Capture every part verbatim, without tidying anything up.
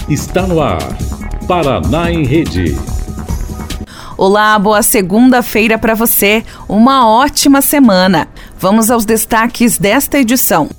Está no ar, Paraná em Rede. Olá, boa segunda-feira para você, uma ótima semana. Vamos aos destaques desta edição.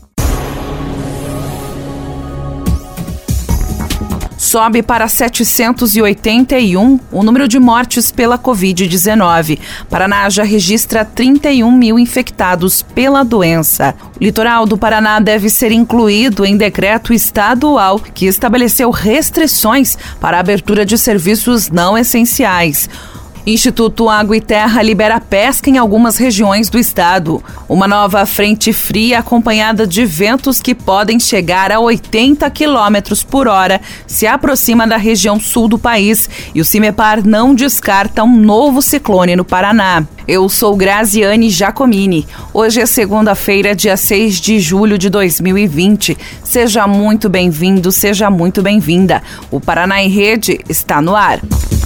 Sobe para setecentos e oitenta e um o número de mortes pela covid dezenove. Paraná já registra trinta e um mil infectados pela doença. O litoral do Paraná deve ser incluído em decreto estadual que estabeleceu restrições para a abertura de serviços não essenciais. Instituto Água e Terra libera pesca em algumas regiões do estado. Uma nova frente fria acompanhada de ventos que podem chegar a oitenta quilômetros por hora se aproxima da região sul do país e o CIMEPAR não descarta um novo ciclone no Paraná. Eu sou Graziane Giacomini. Hoje é segunda-feira, dia seis de julho de dois mil e vinte. Seja muito bem-vindo, seja muito bem-vinda. O Paraná em Rede está no ar.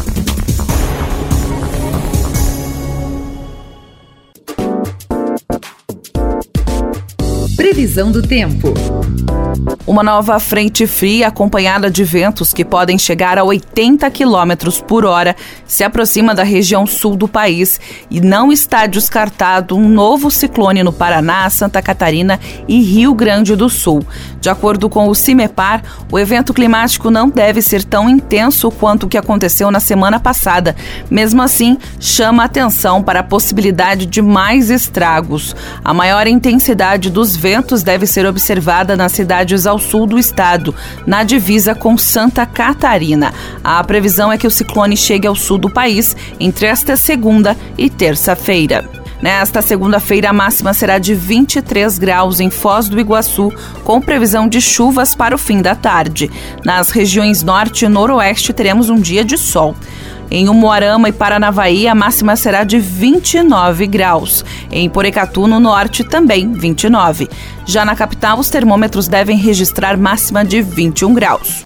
Previsão do tempo. Uma nova frente fria acompanhada de ventos que podem chegar a oitenta quilômetros por hora se aproxima da região sul do país e não está descartado um novo ciclone no Paraná, Santa Catarina e Rio Grande do Sul. De acordo com o CIMEPAR, o evento climático não deve ser tão intenso quanto o que aconteceu na semana passada. Mesmo assim, chama atenção para a possibilidade de mais estragos. A maior intensidade dos ventos deve ser observada nas cidades ao sul do estado, na divisa com Santa Catarina. A previsão é que o ciclone chegue ao sul do país entre esta segunda e terça-feira. Nesta segunda-feira, a máxima será de vinte e três graus em Foz do Iguaçu, com previsão de chuvas para o fim da tarde. Nas regiões norte e noroeste, teremos um dia de sol. Em Umuarama e Paranavaí, a máxima será de vinte e nove graus. Em Porecatu, no norte, também vinte e nove. Já na capital, os termômetros devem registrar máxima de vinte e um graus.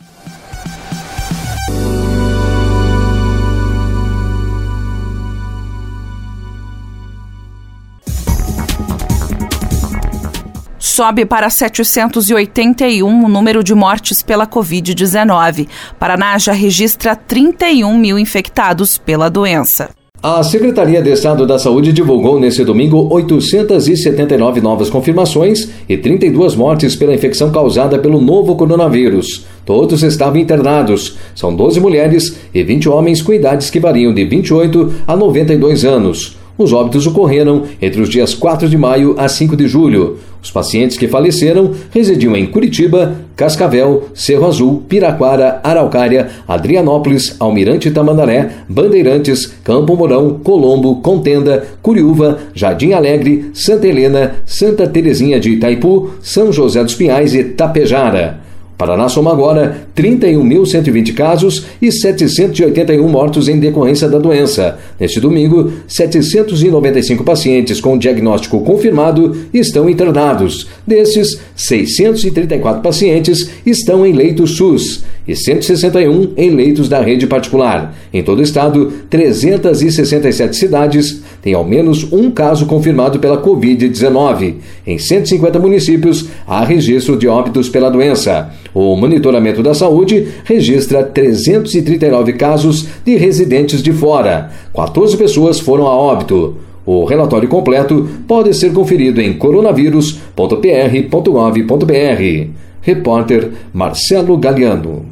Sobe para setecentos e oitenta e um o número de mortes pela covid dezenove. Paraná já registra trinta e um mil infectados pela doença. A Secretaria de Estado da Saúde divulgou neste domingo oitocentas e setenta e nove novas confirmações e trinta e duas mortes pela infecção causada pelo novo coronavírus. Todos estavam internados. São doze mulheres e vinte homens com idades que variam de vinte e oito a noventa e dois anos. Os óbitos ocorreram entre os dias quatro de maio a cinco de julho. Os pacientes que faleceram residiam em Curitiba, Cascavel, Cerro Azul, Piraquara, Araucária, Adrianópolis, Almirante Tamandaré, Bandeirantes, Campo Mourão, Colombo, Contenda, Curiúva, Jardim Alegre, Santa Helena, Santa Terezinha de Itaipu, São José dos Pinhais e Tapejara. Paraná soma agora trinta e um mil cento e vinte casos e setecentos e oitenta e um mortos em decorrência da doença. Neste domingo, setecentos e noventa e cinco pacientes com diagnóstico confirmado estão internados. Desses, seiscentos e trinta e quatro pacientes estão em leitos SUS e cento e sessenta e um em leitos da rede particular. Em todo o estado, trezentas e sessenta e sete cidades têm ao menos um caso confirmado pela covid dezenove. Em cento e cinquenta municípios, há registro de óbitos pela doença. O Monitoramento da Saúde registra trezentos e trinta e nove casos de residentes de fora. quatorze pessoas foram a óbito. O relatório completo pode ser conferido em coronavírus ponto p r ponto gov ponto b r. Repórter Marcelo Galiano.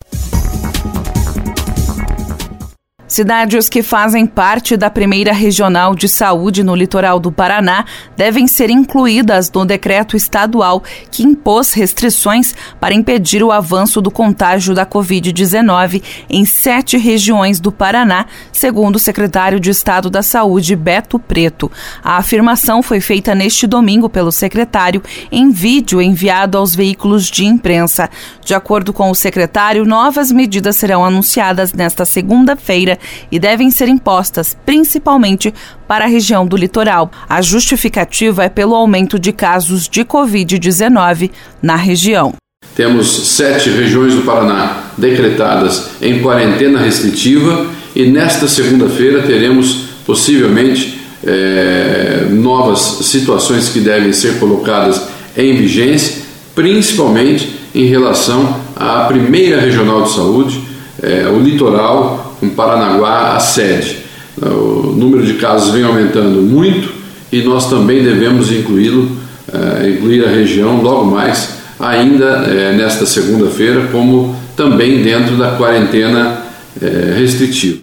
Cidades que fazem parte da primeira regional de saúde no litoral do Paraná devem ser incluídas no decreto estadual que impôs restrições para impedir o avanço do contágio da covid dezenove em sete regiões do Paraná, segundo o secretário de Estado da Saúde, Beto Preto. A afirmação foi feita neste domingo pelo secretário em vídeo enviado aos veículos de imprensa. De acordo com o secretário, novas medidas serão anunciadas nesta segunda-feira e devem ser impostas principalmente para a região do litoral. A justificativa é pelo aumento de casos de covid dezenove na região. Temos sete regiões do Paraná decretadas em quarentena restritiva e nesta segunda-feira teremos possivelmente é, novas situações que devem ser colocadas em vigência, principalmente em relação a primeira regional de saúde, é, o litoral, com Paranaguá a sede. O número de casos vem aumentando muito e nós também devemos incluí-lo, é, incluir a região logo mais, ainda é, nesta segunda-feira, como também dentro da quarentena é, restritiva.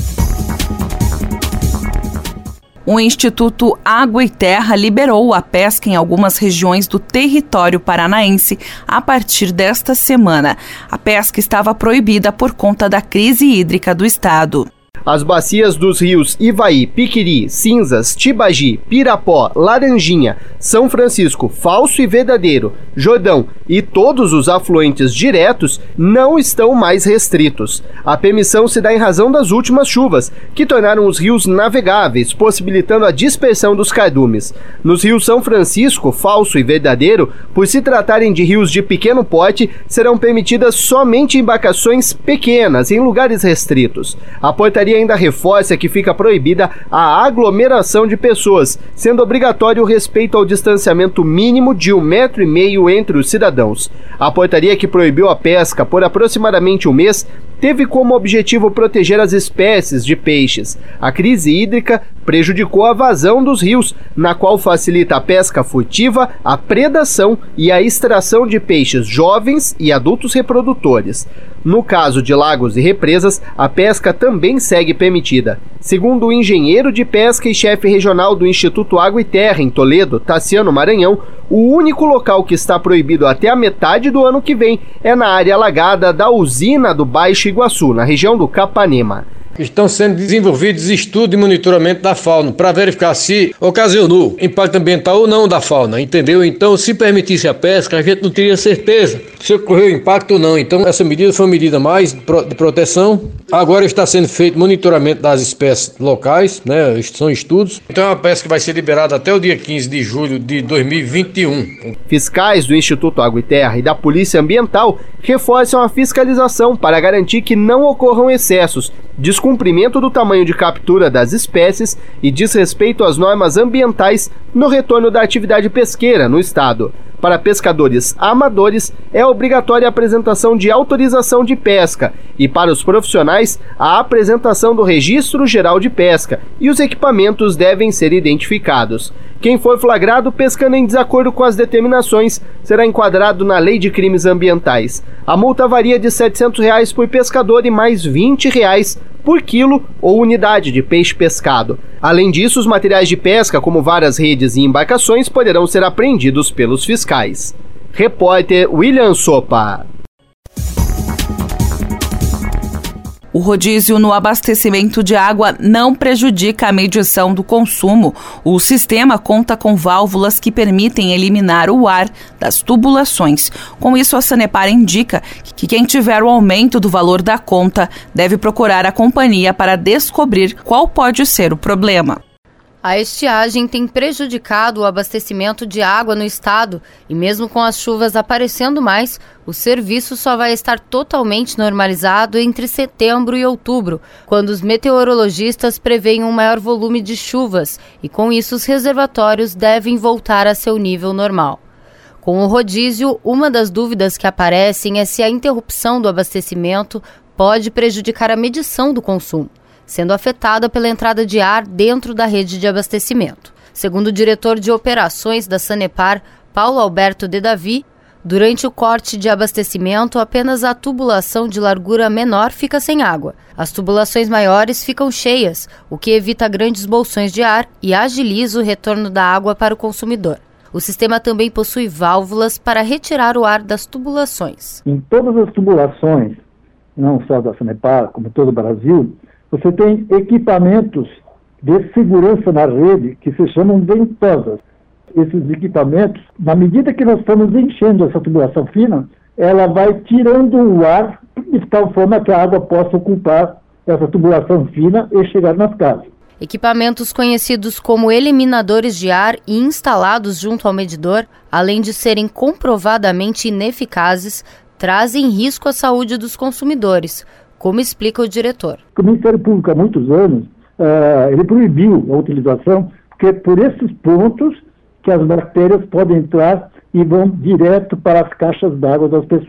O Instituto Água e Terra liberou a pesca em algumas regiões do território paranaense a partir desta semana. A pesca estava proibida por conta da crise hídrica do estado. As bacias dos rios Ivaí, Piquiri, Cinzas, Tibagi, Pirapó, Laranjinha, São Francisco, Falso e Verdadeiro, Jordão e todos os afluentes diretos não estão mais restritos. A permissão se dá em razão das últimas chuvas, que tornaram os rios navegáveis, possibilitando a dispersão dos cardumes. Nos rios São Francisco, Falso e Verdadeiro, por se tratarem de rios de pequeno porte, serão permitidas somente embarcações pequenas, em lugares restritos. A portaria ainda reforça que fica proibida a aglomeração de pessoas, sendo obrigatório o respeito ao distanciamento mínimo de um metro e meio entre os cidadãos. A portaria, que proibiu a pesca por aproximadamente um mês, teve como objetivo proteger as espécies de peixes. A crise hídrica prejudicou a vazão dos rios, na qual facilita a pesca furtiva, a predação e a extração de peixes jovens e adultos reprodutores. No caso de lagos e represas, a pesca também segue permitida. Segundo o engenheiro de pesca e chefe regional do Instituto Água e Terra, em Toledo, Tassiano Maranhão, o único local que está proibido até a metade do ano que vem é na área alagada da usina do Baixo Iguaçu, na região do Capanema. Estão sendo desenvolvidos estudos de monitoramento da fauna para verificar se ocasionou impacto ambiental ou não da fauna, entendeu? Então, se permitisse a pesca, a gente não teria certeza se ocorreu impacto ou não. Então, essa medida foi uma medida mais de proteção. Agora está sendo feito monitoramento das espécies locais, né? São estudos. Então, a pesca vai ser liberada até o dia quinze de julho de dois mil e vinte e um. Fiscais do Instituto Água e Terra e da Polícia Ambiental reforçam a fiscalização para garantir que não ocorram excessos, descumprimento do tamanho de captura das espécies e desrespeito às normas ambientais no retorno da atividade pesqueira no estado. Para pescadores amadores, é obrigatória a apresentação de autorização de pesca e, para os profissionais, a apresentação do Registro Geral de Pesca, e os equipamentos devem ser identificados. Quem for flagrado pescando em desacordo com as determinações será enquadrado na Lei de Crimes Ambientais. A multa varia de setecentos reais por pescador e mais vinte reais por quilo ou unidade de peixe pescado. Além disso, os materiais de pesca, como varas, redes e embarcações, poderão ser apreendidos pelos fiscais. Repórter William Sopa. O rodízio no abastecimento de água não prejudica a medição do consumo. O sistema conta com válvulas que permitem eliminar o ar das tubulações. Com isso, a Sanepar indica que quem tiver o aumento do valor da conta deve procurar a companhia para descobrir qual pode ser o problema. A estiagem tem prejudicado o abastecimento de água no estado e, mesmo com as chuvas aparecendo mais, o serviço só vai estar totalmente normalizado entre setembro e outubro, quando os meteorologistas preveem um maior volume de chuvas e, com isso, os reservatórios devem voltar a seu nível normal. Com o rodízio, uma das dúvidas que aparecem é se a interrupção do abastecimento pode prejudicar a medição do consumo, sendo afetada pela entrada de ar dentro da rede de abastecimento. Segundo o diretor de operações da Sanepar, Paulo Alberto de Davi, durante o corte de abastecimento, apenas a tubulação de largura menor fica sem água. As tubulações maiores ficam cheias, o que evita grandes bolsões de ar e agiliza o retorno da água para o consumidor. O sistema também possui válvulas para retirar o ar das tubulações. Em todas as tubulações, não só da Sanepar, como todo o Brasil, você tem equipamentos de segurança na rede que se chamam ventosas. Esses equipamentos, na medida que nós estamos enchendo essa tubulação fina, ela vai tirando o ar de tal forma que a água possa ocupar essa tubulação fina e chegar nas casas. Equipamentos conhecidos como eliminadores de ar e instalados junto ao medidor, além de serem comprovadamente ineficazes, trazem risco à saúde dos consumidores, como explica o diretor. O Ministério Público, há muitos anos, uh, ele proibiu a utilização, porque é por esses pontos que as bactérias podem entrar e vão direto para as caixas d'água das pessoas.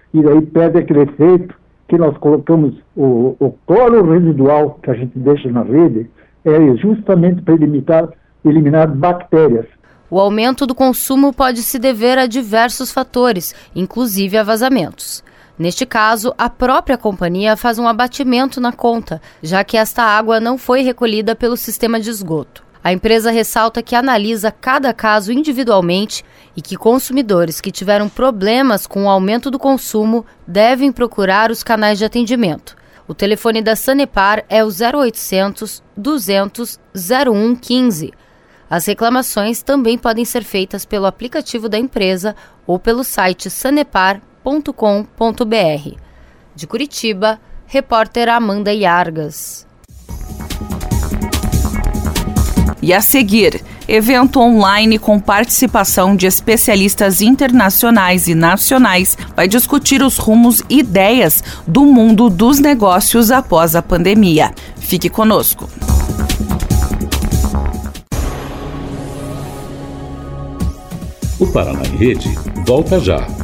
e daí perde aquele efeito que nós colocamos o, o cloro residual que a gente deixa na rede, é justamente para eliminar, eliminar bactérias. O aumento do consumo pode se dever a diversos fatores, inclusive a vazamentos. Neste caso, a própria companhia faz um abatimento na conta, já que esta água não foi recolhida pelo sistema de esgoto. A empresa ressalta que analisa cada caso individualmente e que consumidores que tiveram problemas com o aumento do consumo devem procurar os canais de atendimento. O telefone da Sanepar é o zero oitocentos, duzentos, zero um quinze. As reclamações também podem ser feitas pelo aplicativo da empresa ou pelo site sanepar ponto com ponto b r. De Curitiba, repórter Amanda Iargas. E a seguir, evento online com participação de especialistas internacionais e nacionais vai discutir os rumos e ideias do mundo dos negócios após a pandemia. Fique conosco. O Paraná em Rede volta já.